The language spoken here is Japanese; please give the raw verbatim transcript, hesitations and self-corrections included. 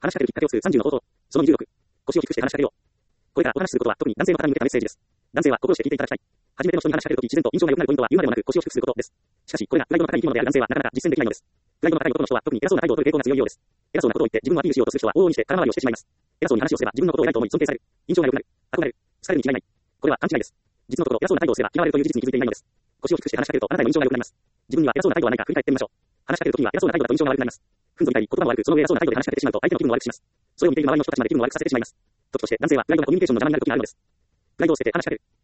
話しかけるきっかけを数さんじゅうの応答。そのにじゅうろく。腰を低くして話しかけよう。これからお話しすることは特に男性の方に向けたメッセージです。男性は心して聞いていただきたい。初めての人に話しかけるとき自然と印象が良くなるポイントは言うまでもなく腰を低くすることです。しかし、これがプライドの高い生き物である男性はなかなか実践できないのです。プライドの高い男の人は特に偉そうな態度を取る傾向が強いようです。偉そうなことを言って自分をアピールしようとする人は往々にして空回りをしてしまいます。偉そうに話をすれば自分のことを偉いと思い尊敬される。印象が良くなる。憧れる。好かれるに違いない。これは勘違いです。実のところ偉そうな態度をすれば嫌われるという事実に気づいていないのです。腰を低くして話しかけるとあなたへの印象が良くなります。自分には偉そうな態度はないか振り返ってみましょう。話しかけるときには偉そうな態度だと印象が悪くなります。ふんぞり返り言葉も悪くその上偉そうな態度で話しかけてしまうと相手の気分を悪くします。それを見ている周りの人たちまで気分を悪くさせてしまいます。時として男性はプライドがコミュニケーションの邪魔になるときがあるのです。プライドを捨てて話しかける。